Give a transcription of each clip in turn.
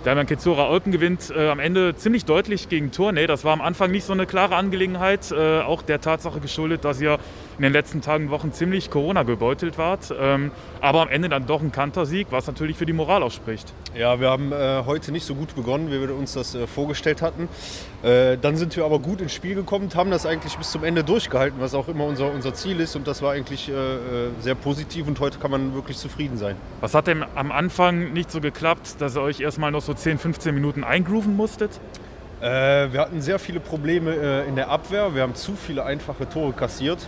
Damian Kezora Olpen gewinnt am Ende ziemlich deutlich gegen Tournai. Das war am Anfang nicht so eine klare Angelegenheit, auch der Tatsache geschuldet, dass ihr in den letzten Tagen und Wochen ziemlich Corona gebeutelt wart. Aber am Ende dann doch ein Kantersieg, was natürlich für die Moral auch spricht. Ja, wir haben heute nicht so gut begonnen, wie wir uns das vorgestellt hatten. Dann sind wir aber gut ins Spiel gekommen, haben das eigentlich bis zum Ende durchgehalten, was auch immer unser Ziel ist. Und das war eigentlich sehr positiv und heute kann man wirklich zufrieden sein. Was hat denn am Anfang nicht so geklappt, dass ihr euch erstmal noch so 10, 15 Minuten eingrooven musstet? Wir hatten sehr viele Probleme in der Abwehr. Wir haben zu viele einfache Tore kassiert.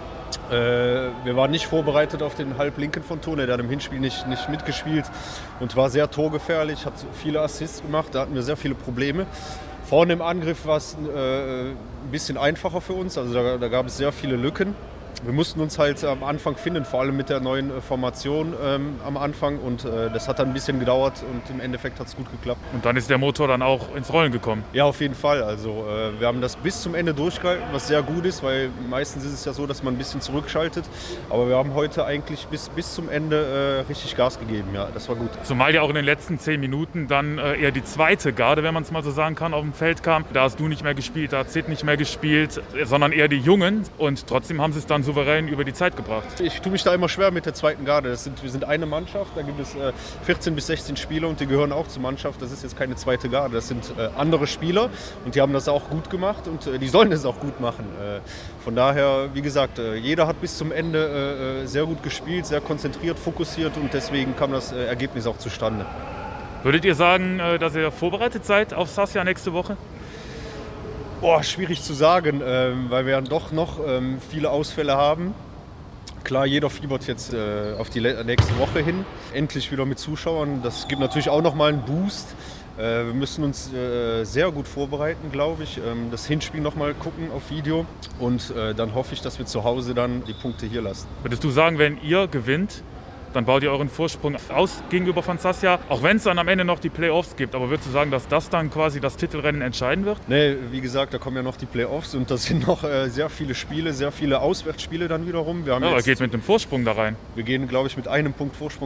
Wir waren nicht vorbereitet auf den Halblinken von Tournai, der hat im Hinspiel nicht mitgespielt und war sehr torgefährlich, hat viele Assists gemacht, da hatten wir sehr viele Probleme. Vorne im Angriff war es ein bisschen einfacher für uns, also da gab es sehr viele Lücken. Wir mussten uns halt am Anfang finden, vor allem mit der neuen Formation am Anfang und das hat dann ein bisschen gedauert und im Endeffekt hat es gut geklappt. Und dann ist der Motor dann auch ins Rollen gekommen? Ja, auf jeden Fall. Also wir haben das bis zum Ende durchgehalten, was sehr gut ist, weil meistens ist es ja so, dass man ein bisschen zurückschaltet. Aber wir haben heute eigentlich bis zum Ende richtig Gas gegeben. Ja, das war gut. Zumal ja auch in den letzten 10 Minuten dann eher die zweite Garde, wenn man es mal so sagen kann, auf dem Feld kam. Da hast du nicht mehr gespielt, da hat Sid nicht mehr gespielt, sondern eher die Jungen. Und trotzdem haben sie es dann souverän über die Zeit gebracht. Ich tue mich da immer schwer mit der zweiten Garde. Wir sind eine Mannschaft, da gibt es 14 bis 16 Spieler und die gehören auch zur Mannschaft. Das ist jetzt keine zweite Garde, das sind andere Spieler und die haben das auch gut gemacht und die sollen es auch gut machen. Von daher, wie gesagt, jeder hat bis zum Ende sehr gut gespielt, sehr konzentriert, fokussiert und deswegen kam das Ergebnis auch zustande. Würdet ihr sagen, dass ihr vorbereitet seid auf Sassia nächste Woche? Schwierig zu sagen, weil wir dann doch noch viele Ausfälle haben. Klar, jeder fiebert jetzt auf die nächste Woche hin, endlich wieder mit Zuschauern. Das gibt natürlich auch nochmal einen Boost. Wir müssen uns sehr gut vorbereiten, glaube ich. Das Hinspiel nochmal gucken auf Video und dann hoffe ich, dass wir zu Hause dann die Punkte hier lassen. Würdest du sagen, wenn ihr gewinnt, dann baut ihr euren Vorsprung aus gegenüber von Sassia, auch wenn es dann am Ende noch die Playoffs gibt. Aber würdest du sagen, dass das dann quasi das Titelrennen entscheiden wird? Nee, wie gesagt, da kommen ja noch die Playoffs und das sind noch sehr viele Spiele, sehr viele Auswärtsspiele dann wiederum. Aber geht mit einem Vorsprung da rein? Wir gehen, glaube ich, mit einem Punkt Vorsprung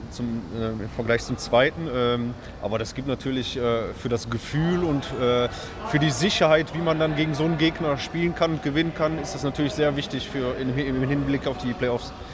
im Vergleich zum zweiten. Aber das gibt natürlich für das Gefühl und für die Sicherheit, wie man dann gegen so einen Gegner spielen kann und gewinnen kann, ist das natürlich sehr wichtig im Hinblick auf die Playoffs.